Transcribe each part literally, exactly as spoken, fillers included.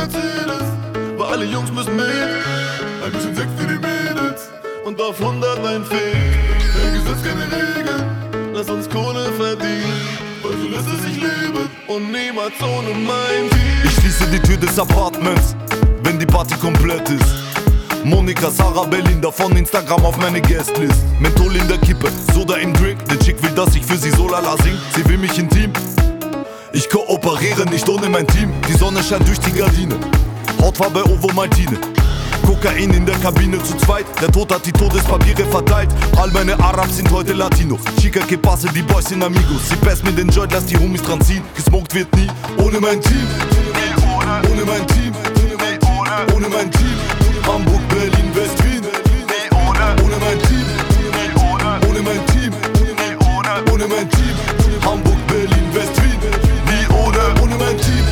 Mercedes, weil alle Jungs müssen mit. Ein bisschen Sex für die Mädels und auf hundert ein Fick. Kein Gesetz, keine Regeln, lass uns Kohle verdienen, weil so lässt es sich leben und niemals ohne mein Team. Ich schließe die Tür des Apartments, wenn die Party komplett ist. Monika, Sarah, Belinda von Instagram auf meine Guestlist. Menthol in der Kippe, Soda im Drink. Der Chick will, dass ich für sie so lala sing. Sie will mich intim. Ich kooperiere nicht ohne mein Team. Die Sonne scheint durch die Gardine. Hautfarbe Ovomaltine. Kokain in der Kabine zu zweit. Der Tod hat die Todespapiere verteilt. All meine Arabs sind heute Latinos. Chica que passe, die Boys sind amigos. Sie pass mir den Joint, lass die Homies dran ziehen. Gesmoked wird nie ohne mein Team. Ohne mein Team. Ohne mein Team. Hamburg, Berlin, West, Wien. Ohne mein Team. Ohne mein Team. Ohne mein Team. Hamburg, Berlin, West, Wien. Nie ohne, ohne mein Team.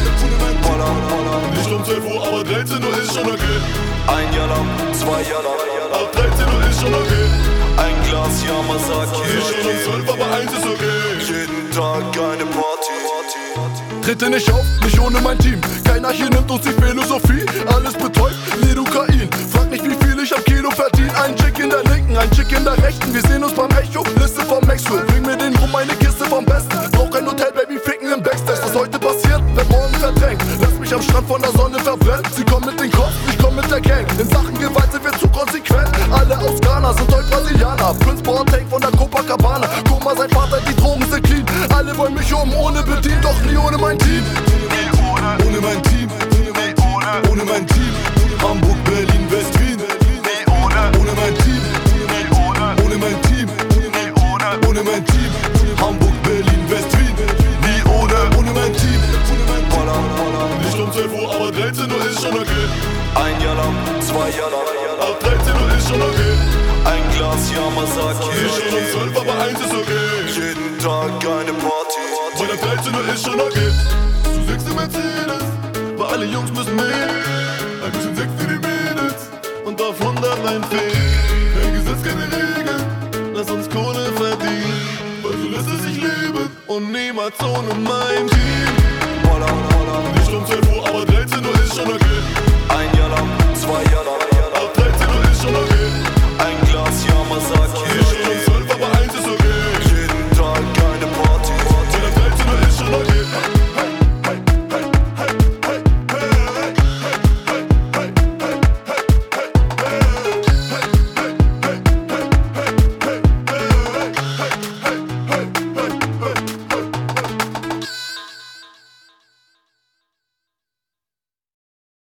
Nicht um zwölf Uhr, aber dreizehn Uhr ist schon okay. Ein Jahr lang, zwei Jahre lang. Ab dreizehn Uhr ist schon okay. Ein Glas Yamazaki. Ist schon um zwölf, aber eins ist okay. Jeden Tag eine Party. Trete nicht auf, nicht ohne mein Team. Keiner hier nimmt uns die Philosophie. Alles betäubt, Lidocain. Frag nicht, wie viel ich am Kilo verdien. Ein Chick in der linken, ein Chick in der rechten. Wir sehen uns beim Echo, Liste vom Maxwell. Bring mir den rum, meine Kiste vom Besten. Brauch kein Hotel, Baby, ficken im Backstage. Was heute passiert, wird morgen verdrängt. Lass mich am Strand von der Sonne verbrennen. Sie kommen mit den Cops, ich komm mit der Gang. In Sachen Gewalt sind wir zu konsequent. Alle aus Ghana sind heute Brasilianer. Prince Boateng von der Copacabana. Guck mal, sein Vater, die Drogen sind clean. Alle wollen mich um, ohne Bedien, doch nie ohne mein Team. Ohne mein Team. Ohne mein Team. Hamburg, Berlin, West, Wien. Ohne mein Team. Ohne mein Team. Ohne mein Team. Hamburg, Berlin, West, Wien. Nie ohne, ohne mein Team. Nicht um zwölf Uhr, aber dreizehn Uhr ist schon okay. Ein Jahr lang, zwei Jahre lang. Ab dreizehn Uhr ist schon okay. Ein Glas Yamazaki. Ist schon um zwölf, aber eins ist okay. Jeden Tag eine Party. Heute ab dreizehn Uhr ist schon okay. Du sechst im Mercedes, weil alle Jungs müssen mit. Ein bisschen Sex für die Mädels und auf hundert ein Fick. Kein Gesetz, keine Regeln, lass uns Kohle verdienen, weil so lässt es sich leben und niemals ohne mein Team. Nicht um zwölf Uhr, aber dreizehn Uhr ist schon okay. Ein Jahr